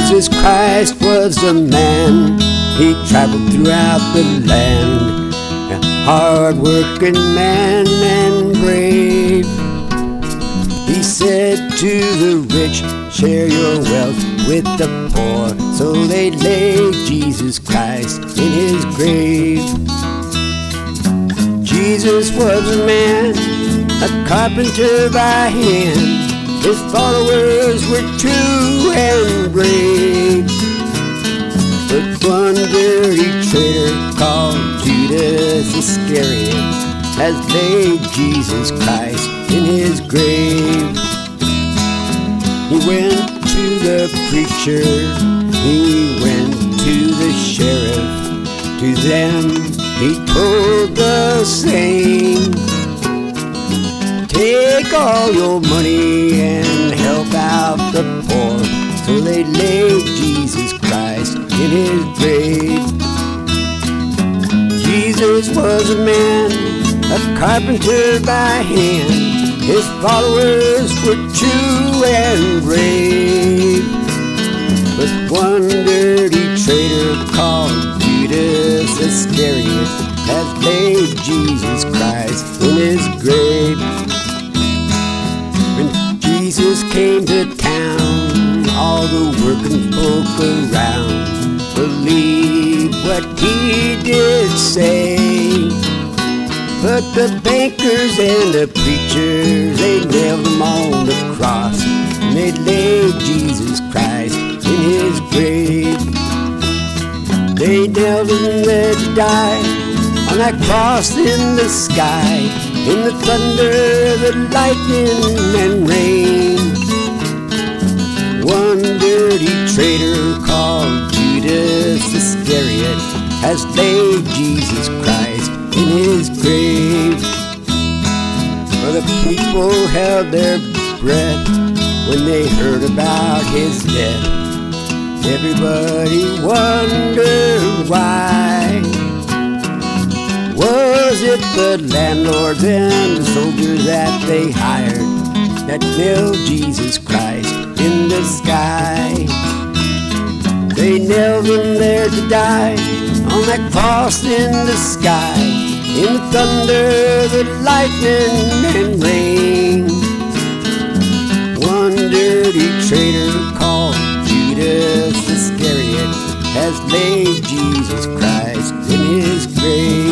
Jesus Christ was a man. He traveled throughout the land, a hard-working man and brave. He said to the rich, share your wealth with the poor. So they laid Jesus Christ in his grave. Jesus was a man, a carpenter by hand. His followers were true and brave. But one dirty traitor called Judas Iscariot has laid Jesus Christ in his grave. He went to the preacher, he went to the sheriff. To them he told the same, take all your money and help out the poor. So they laid Jesus Christ in his grave. Jesus was a man, a carpenter by hand. His followers were true and brave. But one dirty traitor called Judas Iscariot has laid Jesus Christ in his grave. When Jesus came to town, all the working folk around believed what he did say. But the bankers and the preachers, they nailed him on the cross, and they laid Jesus Christ in his grave. They nailed him there to die on that cross in the sky, in the thunder, the lightning and rain. One dirty traitor called Judas Iscariot has laid Jesus Christ in his grave. For the people held their breath when they heard about his death. Everybody wondered why. Was it the landlords and the soldiers that they hired that nailed Jesus Christ in the sky? They nailed him there to die on that cross in the sky, in the thunder, the lightning and rain. One dirty traitor called Judas Iscariot has laid Jesus Christ in his grave.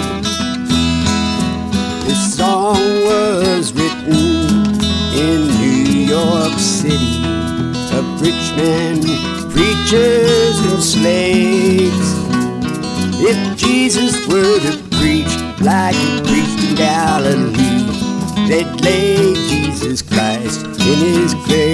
This song was written in New York City of rich men, preachers and slaves. If Jesus were to preach like he preached in Galilee, they'd lay Jesus Christ in his grave.